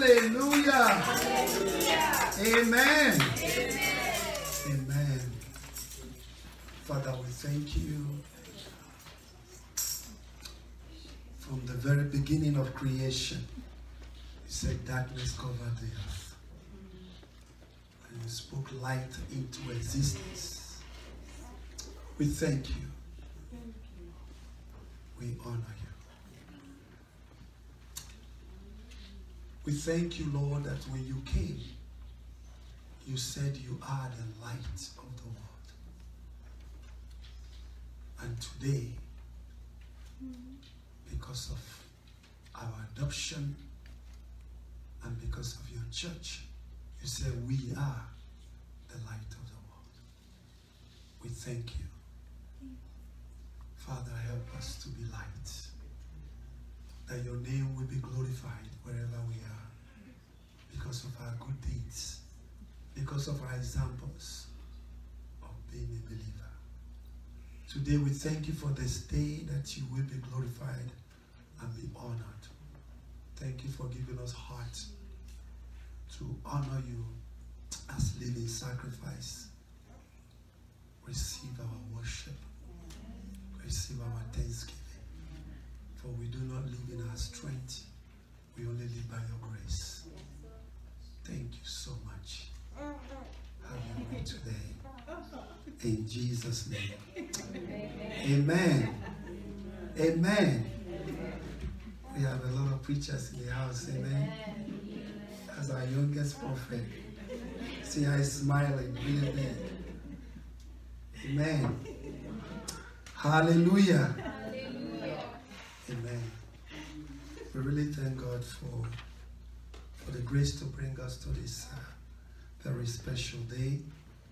Hallelujah. Amen. Amen. Father, we thank you. From the very beginning of creation, you said darkness covered the earth. And you spoke light into existence. We thank you. We honor you. We thank you, Lord, that when you came, you said you are the light of the world. And today, because of our adoption and because of your church, you said we are the light of the world. We thank you. Father, help us to be light, that your name will be glorified wherever we are, because of our good deeds, because of our examples of being a believer. Today we thank you for this day, that you will be glorified and be honored. Thank you for giving us heart to honor you as living sacrifice. Receive our worship. Receive our thanksgiving. For we do not live in our strength. We only live by your grace. Thank you so much. Have your way today. In Jesus' name. Amen. Amen. We have a lot of preachers in the house. Amen. As our youngest prophet. See how he's smiling really big. Amen. Hallelujah. Amen. We really thank God for the grace to bring us to this very special day.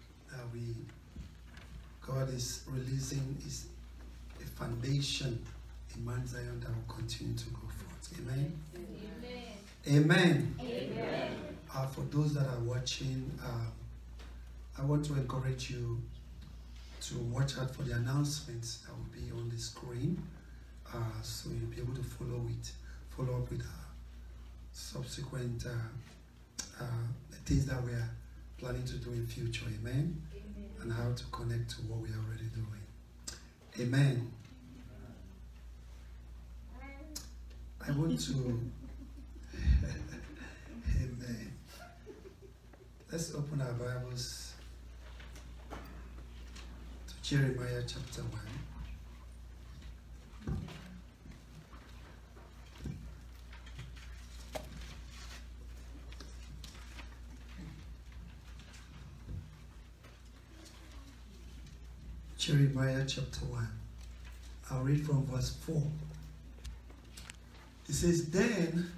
God is releasing a foundation in Mount Zion that will continue to go forth. Amen. Amen. Amen. For those that are watching, I want to encourage you to watch out for the announcements that will be on the screen, so you'll be able to follow up with subsequent things that we are planning to do in future. Amen. And how to connect to what we are already doing. Amen. I want to Amen. Let's open our Bibles to Jeremiah chapter 1. Jeremiah chapter 1. I'll read from verse 4. It says, Then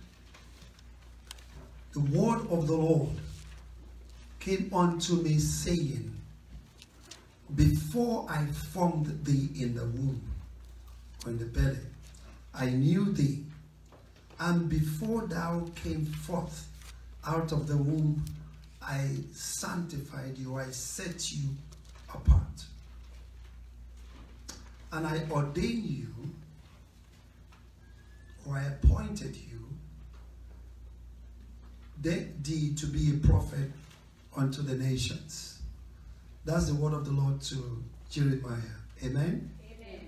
the word of the Lord came unto me, saying, Before I formed thee in the womb, or in the belly, I knew thee, and before thou came forth out of the womb, I sanctified you, I set you apart. And I ordained you, or I appointed you, thee to be a prophet unto the nations. That's the word of the Lord to Jeremiah. Amen? Amen.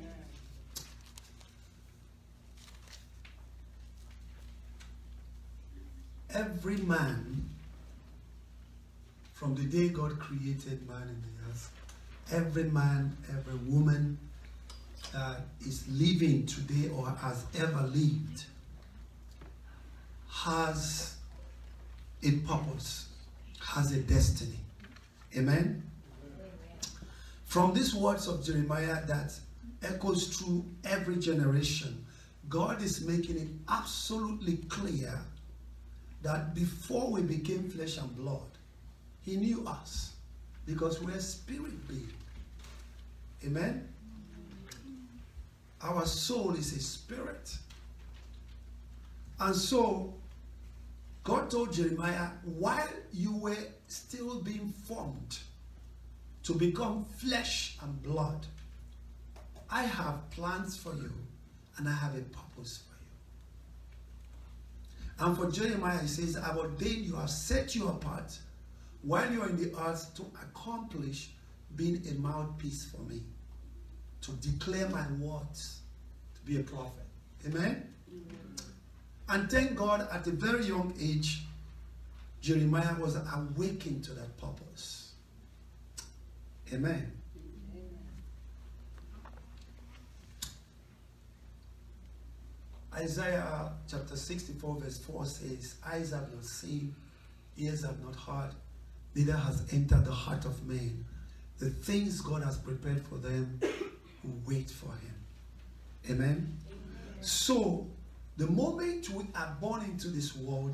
Every man, from the day God created man in the earth, every man, every woman that is living today or has ever lived has a purpose, has a destiny. Amen? From these words of Jeremiah that echoes through every generation, God is making it absolutely clear that before we became flesh and blood, he knew us because we're spirit being. Amen? Our soul is a spirit. And so, God told Jeremiah, while you were still being formed to become flesh and blood, I have plans for you and I have a purpose for And for Jeremiah, he says, I've ordained you, I've set you apart while you are in the earth to accomplish being a mouthpiece for me, to declare my words, to be a prophet. Amen? And thank God, at a very young age, Jeremiah was awakened to that purpose. Amen. Isaiah chapter 64 verse 4 says, eyes have not seen, ears have not heard, neither has entered the heart of man the things God has prepared for them who wait for him. Amen? Amen. So, the moment we are born into this world,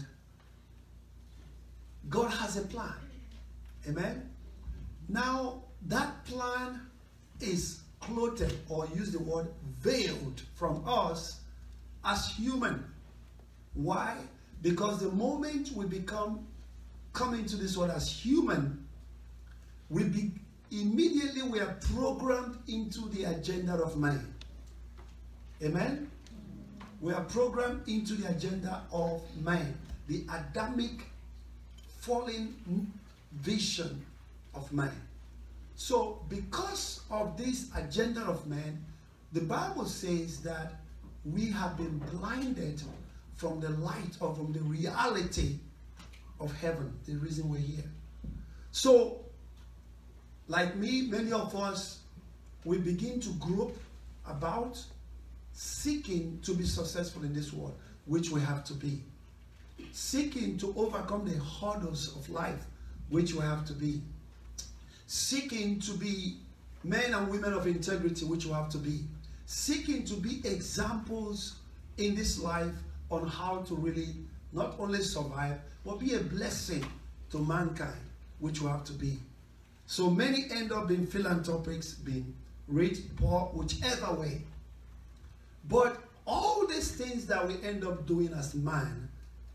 God has a plan. Amen? Now, that plan is clothed, or use the word veiled from us as human. Why? Because the moment we come into this world as human, immediately we are programmed into the agenda of man. Amen? We are programmed into the agenda of man, the Adamic fallen vision of man. So, because of this agenda of man, the Bible says that we have been blinded from the light, or from the reality of heaven, the reason we're here. So, like me, many of us, we begin to group about seeking to be successful in this world, which we have to be. Seeking to overcome the hurdles of life, which we have to be. Seeking to be men and women of integrity, which we have to be. Seeking to be examples in this life on how to really not only survive, but be a blessing to mankind, which we have to be. So many end up being philanthropics, being rich, poor, whichever way. But all these things that we end up doing as man,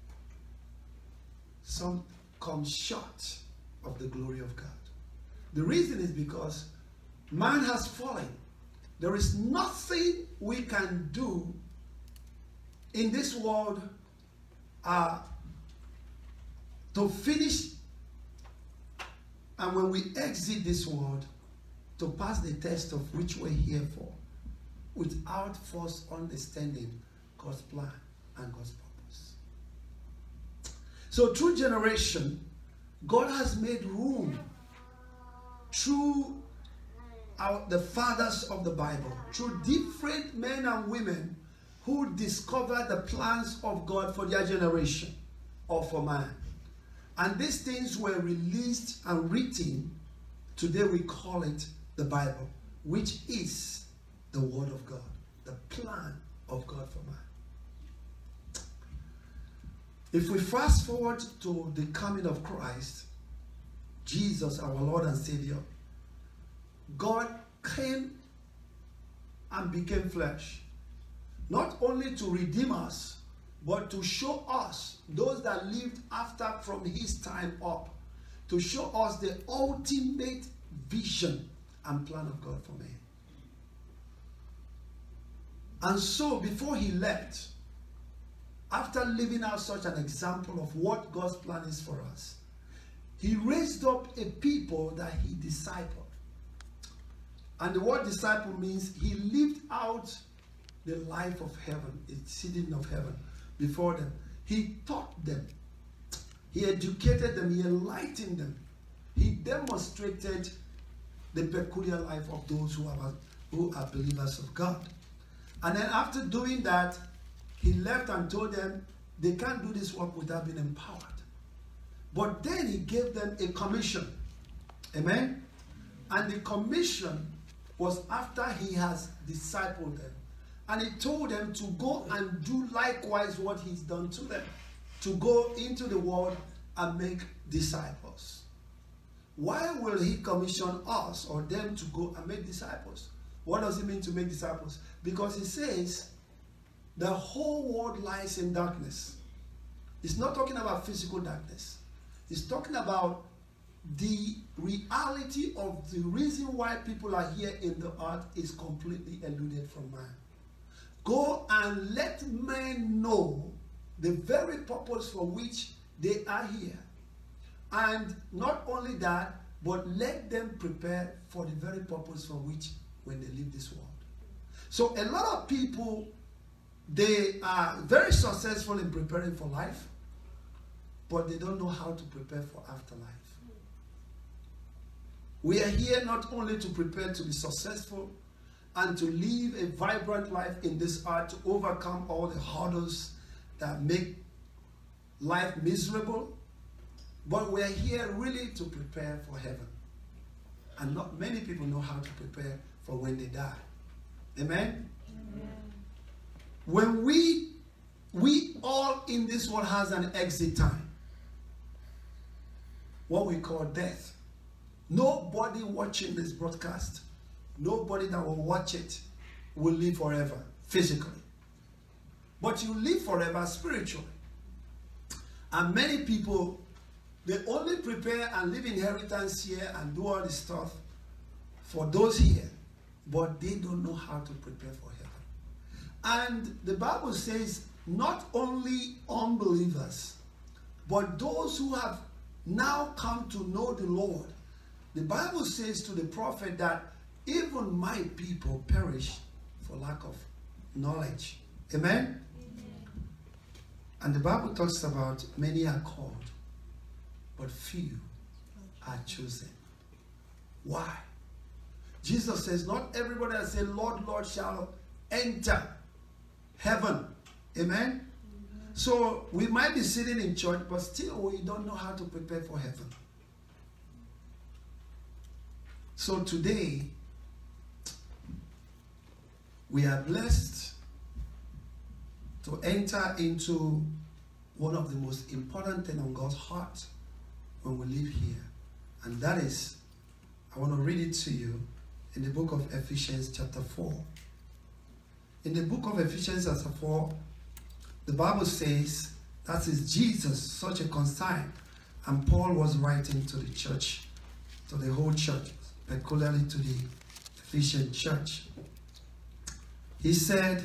some come short of the glory of God. The reason is because man has fallen. There is nothing we can do in this world to finish, and when we exit this world, to pass the test of which we're here for, without first understanding God's plan and God's purpose. So through generation, God has made room through the fathers of the Bible, through different men and women who discovered the plans of God for their generation or for man. And these things were released and written. Today we call it the Bible, which is the Word of God, the plan of God for man. If we fast forward to the coming of Christ, Jesus, our Lord and Savior, God came and became flesh, not only to redeem us, but to show us, those that lived after from his time up, to show us the ultimate vision and plan of God for man. And so before he left, after living out such an example of what God's plan is for us, he raised up a people that he discipled. And the word disciple means he lived out the life of heaven, the citizen of heaven before them. He taught them. He educated them. He enlightened them. He demonstrated the peculiar life of those who are believers of God. And then after doing that, he left and told them they can't do this work without being empowered. But then he gave them a commission. Amen? And the commission was after he has discipled them. And he told them to go and do likewise what he's done to them. To go into the world and make disciples. Why will he commission us or them to go and make disciples? What does it mean to make disciples? Because he says the whole world lies in darkness. He's not talking about physical darkness. He's talking about the reality of the reason why people are here in the earth is completely eluded from man. Go and let men know the very purpose for which they are here. And not only that, but let them prepare for the very purpose for which when they leave this world. So a lot of people, they are very successful in preparing for life, but they don't know how to prepare for afterlife. We are here not only to prepare to be successful and to live a vibrant life in this earth, to overcome all the hurdles that make life miserable, but we are here really to prepare for heaven. And not many people know how to prepare for when they die. Amen? Amen. When we all in this world has an exit time, what we call death. Nobody watching this broadcast, nobody that will watch it will live forever physically. But you live forever spiritually. And many people, they only prepare and leave inheritance here and do all this stuff for those here, but they don't know how to prepare for heaven. And the Bible says not only unbelievers, but those who have now come to know the Lord. The Bible says to the prophet that even my people perish for lack of knowledge. Amen? Amen. And the Bible talks about many are called, but few are chosen. Why? Jesus says, not everybody that says, Lord, Lord, shall enter heaven. Amen? So we might be sitting in church, but still we don't know how to prepare for heaven. So today, we are blessed to enter into one of the most important things on God's heart when we live here. And that is, I want to read it to you in the book of Ephesians chapter 4. In the book of Ephesians chapter 4, the Bible says that is Jesus, such a consign. And Paul was writing to the church, to the whole church, peculiarly to the Ephesian church. He said,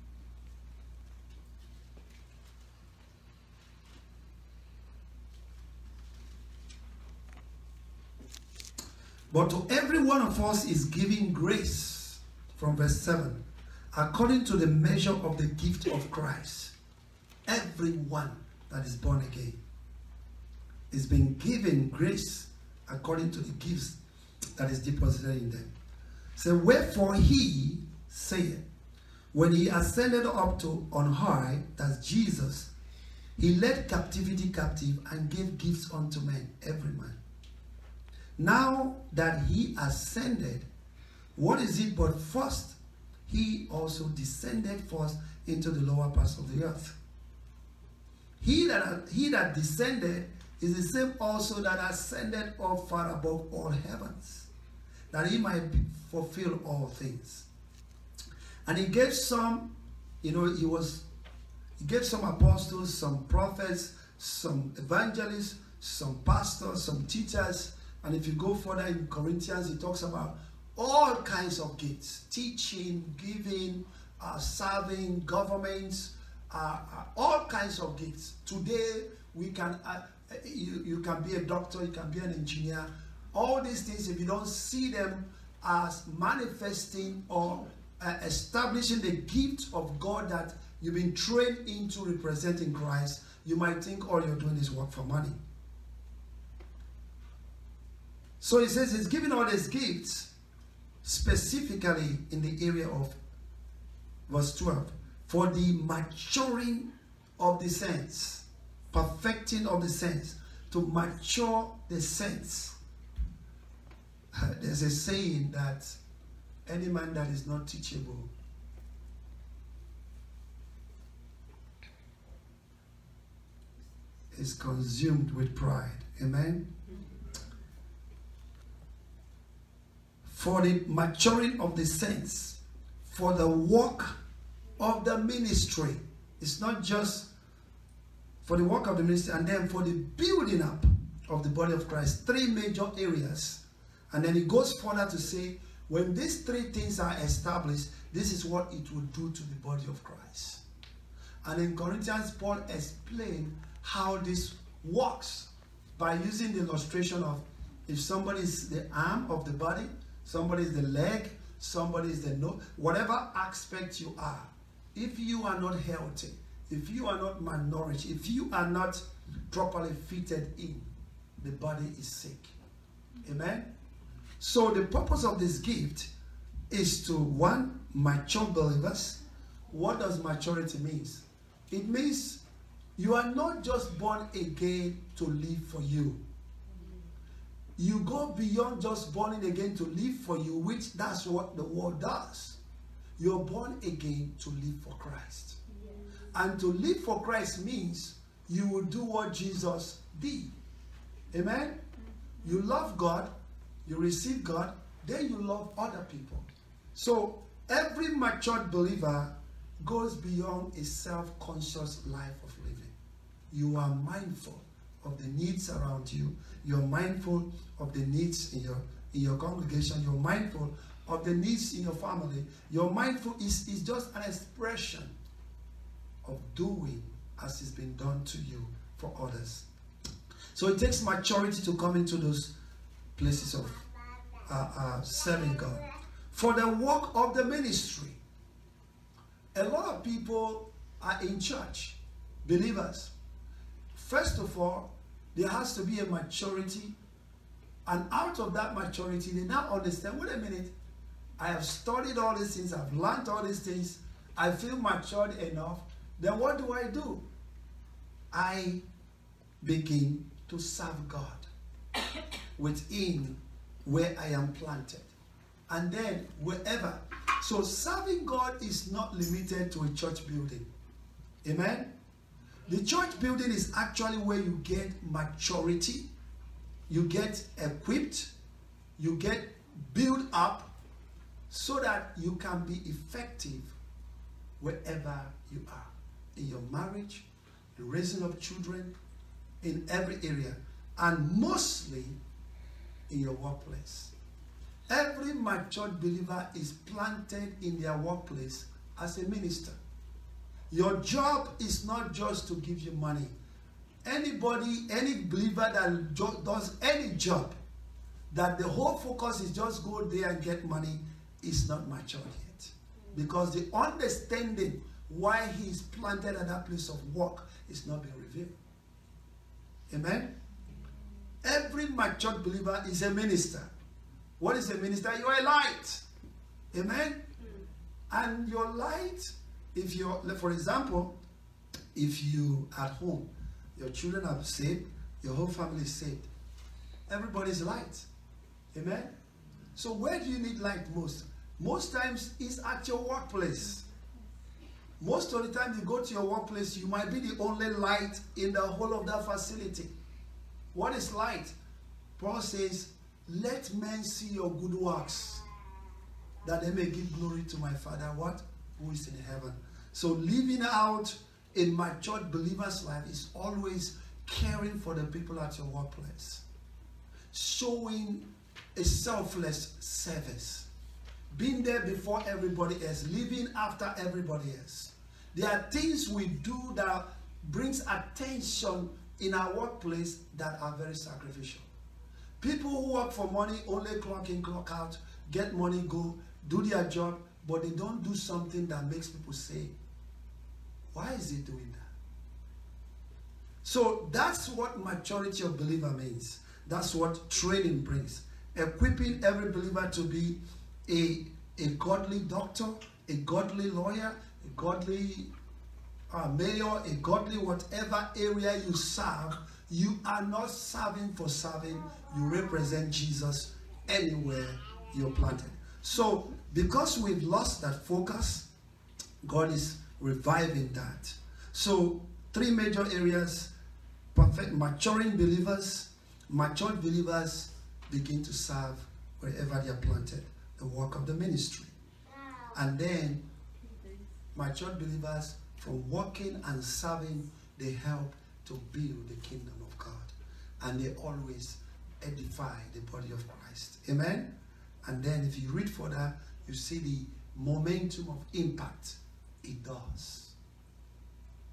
but to every one of us is given grace, from verse 7, according to the measure of the gift of Christ. Everyone that is born again is being given grace according to the gifts that is deposited in them. So wherefore he said, when he ascended up to on high, that's Jesus, he led captivity captive and gave gifts unto men, every man. Now that he ascended, what is it but first he also descended first into the lower parts of the earth? He that descended is the same also that ascended up far above all heavens, that he might fulfill all things. And he gave some, he gave some apostles, some prophets, some evangelists, some pastors, some teachers. And if you go further in Corinthians, he talks about all kinds of gifts: teaching, giving, serving, governments, all kinds of gifts. Today, we can, you can be a doctor, you can be an engineer. All these things, if you don't see them as manifesting or establishing the gift of God that you've been trained into representing Christ, you might think all you're doing is work for money. So he says he's giving all these gifts specifically in the area of verse 12, for the maturing of the saints, perfecting of the saints, to mature the saints. There's a saying that any man that is not teachable is consumed with pride. Amen? For the maturing of the saints, for the work of the ministry. It's not just for the work of the ministry, and then for the building up of the body of Christ. Three major areas. And then it goes further to say, when these three things are established, this is what it will do to the body of Christ. And in Corinthians, Paul explained how this works by using the illustration of if somebody is the arm of the body, somebody is the leg, somebody is the nose, whatever aspect you are, if you are not healthy, if you are not malnourished, if you are not properly fitted in, the body is sick. Amen? So the purpose of this gift is to, one, mature believers. What does maturity mean? It means you are not just born again to live for you. You go beyond just born again to live for you, which that's what the world does. You're born again to live for Christ. Yes. And to live for Christ means you will do what Jesus did. Amen? You love God, you receive God, then you love other people. So every matured believer goes beyond a self-conscious life of living. You are mindful of the needs around you. You're mindful of the needs in your congregation. You're mindful of the needs in your family. You're mindful is just an expression of doing as it's been done to you for others. So it takes maturity to come into those places of serving God. For the work of the ministry, a lot of people are in church, believers. First of all, there has to be a maturity, and out of that maturity, they now understand, wait a minute, I have studied all these things, I've learned all these things, I feel matured enough, then what do? I begin to serve God within where I am planted. And then wherever. So serving God is not limited to a church building. Amen? The church building is actually where you get maturity, you get equipped, you get built up so that you can be effective wherever you are. In your marriage, the raising of children, in every area, and mostly in your workplace. Every matured believer is planted in their workplace as a minister. Your job is not just to give you money. Anybody, any believer that does any job, that the whole focus is just go there and get money, is not matured yet. Because the understanding why he is planted at that place of work is not being revealed. Amen? Every matured believer is a minister. What is a minister? You are a light. Amen? And your light, if you're, for example, if you at home, your children are saved, your whole family is saved, everybody's light. Amen? So where do you need light most? Most times it's at your workplace. Most of the time you go to your workplace, you might be the only light in the whole of that facility. What is light? Paul says, let men see your good works, that they may give glory to my Father, what? Who is in heaven. So living out a matured believer's life is always caring for the people at your workplace. Showing a selfless service. Being there before everybody else. Living after everybody else. There are things we do that brings attention in our workplace that are very sacrificial. People who work for money only clock in, clock out, get money, go, do their job, but they don't do something that makes people say, why is he doing that? So that's what maturity of believer means. That's what training brings. Equipping every believer to be a godly doctor, a godly lawyer, a godly mayor, a godly whatever area you serve. You are not serving for serving. You represent Jesus anywhere you're planted. So because we've lost that focus, God is reviving that. So 3 major areas: perfect maturing believers. Matured believers begin to serve wherever they are planted, the work of the ministry. And then matured believers, from working and serving, they help to build the kingdom of God. And they always edify the body of Christ. Amen? And then if you read further, you see the momentum of impact it does.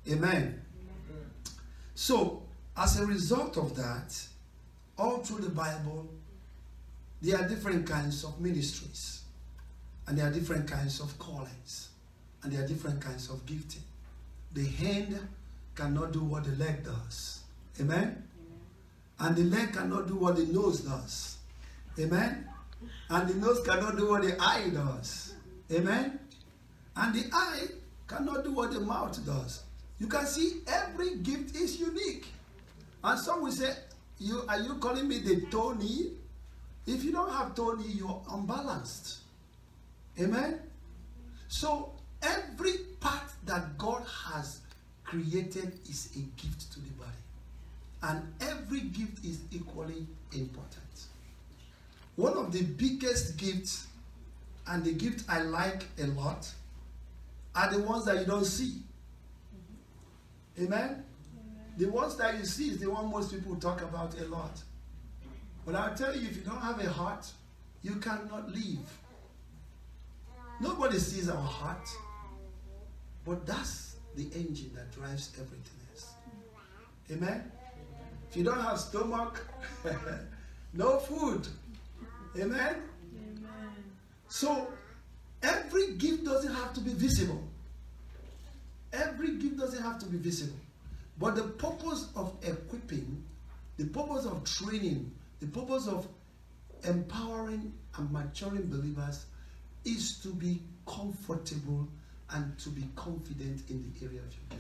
Amen. So, as a result of that, all through the Bible, there are different kinds of ministries. And there are different kinds of callings. And there are different kinds of gifting. The hand cannot do what the leg does. Amen? And the leg cannot do what the nose does. Amen? And the nose cannot do what the eye does. Amen? And the eye cannot do what the mouth does. You can see every gift is unique. And some will say, are you calling me the Tony? If you don't have Tony, you're unbalanced. Amen? So every part that God has created is a gift to the body. And every gift is equally important. One of the biggest gifts, and the gift I like a lot, are the ones that you don't see. Amen? Amen? The ones that you see is the one most people talk about a lot. But I'll tell you, if you don't have a heart, you cannot live. Nobody sees our heart, but that's the engine that drives everything else. Amen? If you don't have stomach, no food. Amen? Amen? So, every gift doesn't have to be visible. Every gift doesn't have to be visible. But the purpose of equipping, the purpose of training, the purpose of empowering and maturing believers is to be comfortable and to be confident in the area of your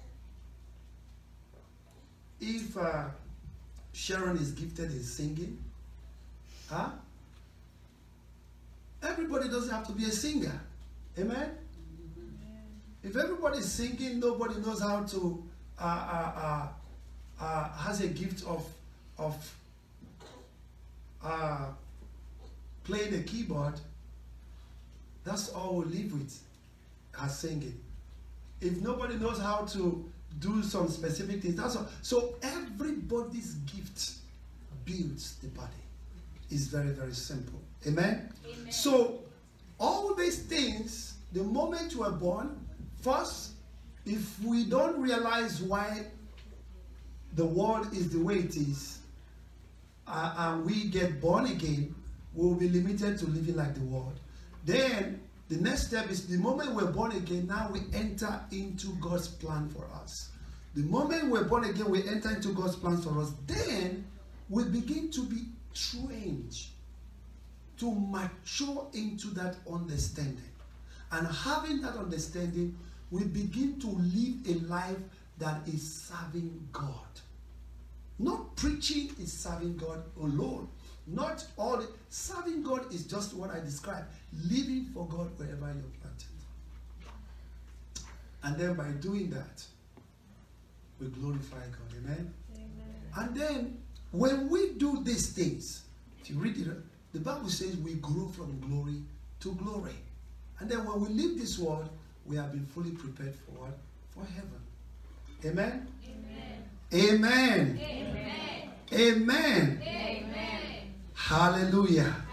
gifting. If Sharon is gifted in singing, everybody doesn't have to be a singer. Amen? If everybody is singing, nobody knows how to has a gift of playing a keyboard, that's all we'll live with, as singing. If nobody knows how to do some specific things, that's all. So everybody's gift builds the body. It's very, very simple. Amen? Amen. So all these things, the moment you are born, first, if we don't realize why the world is the way it is, and we get born again, we will be limited to living like the world. Then, the next step is the moment we're born again, now we enter into God's plan for us. The moment we're born again, we enter into God's plan for us. Then, we begin to be trained to mature into that understanding. And having that understanding, we begin to live a life that is serving God. Not preaching is serving God alone. Not all. Serving God is just what I described. Living for God wherever you're planted. And then by doing that, we glorify God. Amen? Amen. And then, when we do these things, if you read it, the Bible says we grow from glory to glory. And then when we leave this world, we have been fully prepared for what? For heaven. Amen? Amen. Amen. Amen. Amen. Amen. Hallelujah.